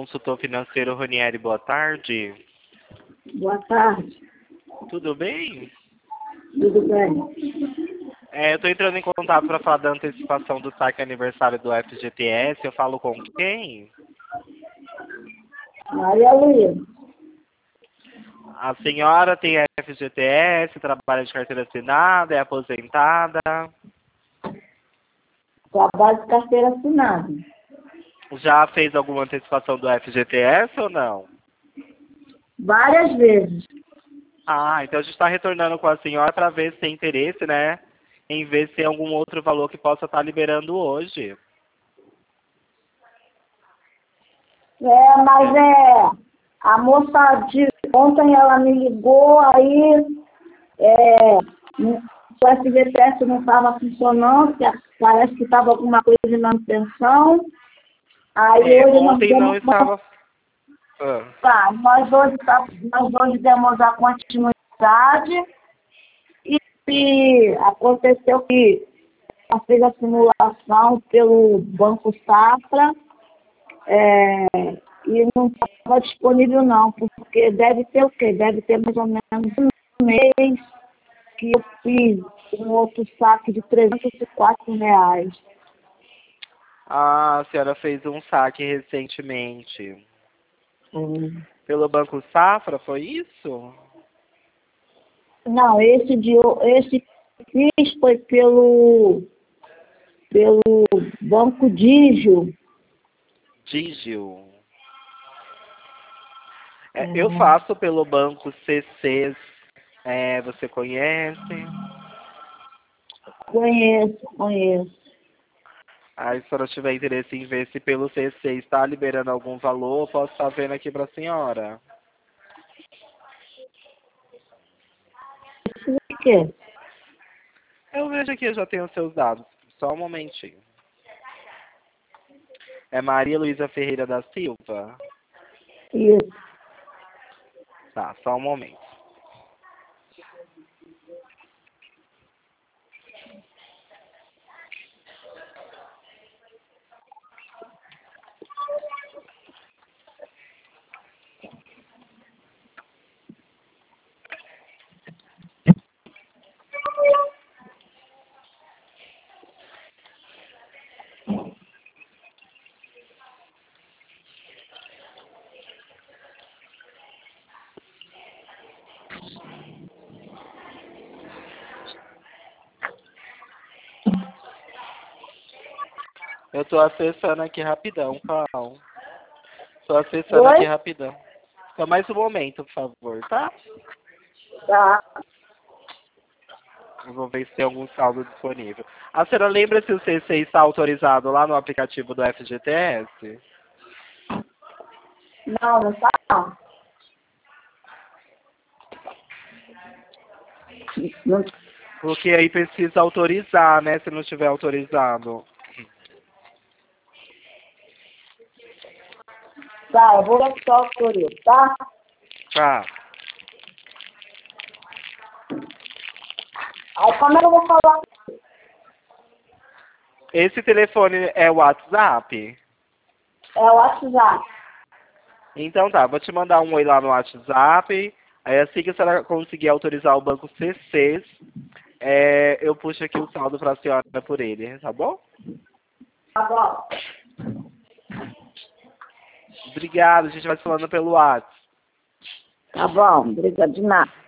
consultor financeiro Ronieri, boa tarde. Boa tarde. Tudo bem? Tudo bem? Eu estou entrando em contato para falar da antecipação do saque aniversário do FGTS. Eu falo com quem? Maria Luísa. A senhora tem FGTS, trabalha de carteira assinada, é aposentada? Trabalho de carteira assinada. Já fez alguma antecipação do FGTS ou não? Várias vezes. Então a gente está retornando com a senhora para ver se tem interesse, né? Em ver se tem algum outro valor que possa estar liberando hoje. Mas a moça de ontem ela me ligou, aí o FGTS não estava funcionando, parece que estava alguma coisa de manutenção. Aí hoje ontem não estava... Tá, nós hoje demos a continuidade e aconteceu que ela fez a simulação pelo Banco Safra e não estava disponível não, porque deve ter o quê? Deve ter mais ou menos um mês que eu fiz um outro saque de R$ 304. A senhora fez um saque recentemente. Pelo Banco Safra, foi isso? Não, esse que fiz foi pelo Banco Digio. Digio. Eu faço pelo Banco CC. Você conhece? Conheço. Se a senhora tiver interesse em ver se pelo CC está liberando algum valor, eu posso estar vendo aqui para a senhora. Por quê? Eu vejo aqui, eu já tenho os seus dados. Só um momentinho. É Maria Luísa Ferreira da Silva? Isso. Tá, só um momento. Eu tô acessando aqui rapidão, calma. Tô acessando aqui rapidão. Só mais um momento, por favor, tá? Tá. Eu vou ver se tem algum saldo disponível. A senhora lembra se o CC está autorizado lá no aplicativo do FGTS? Não tá não. Porque aí precisa autorizar, né? Se não tiver autorizado. Tá, eu vou ver se eu autorizo, tá? Tá. Aí como é que eu vou falar? Esse telefone é o WhatsApp? É o WhatsApp. Então tá, vou te mandar um oi lá no WhatsApp. Aí assim que a senhora conseguir autorizar o banco CC, eu puxo aqui o saldo para a senhora por ele, tá bom? Tá bom. Obrigado, a gente vai se falando pelo WhatsApp. Tá bom, obrigado de nada.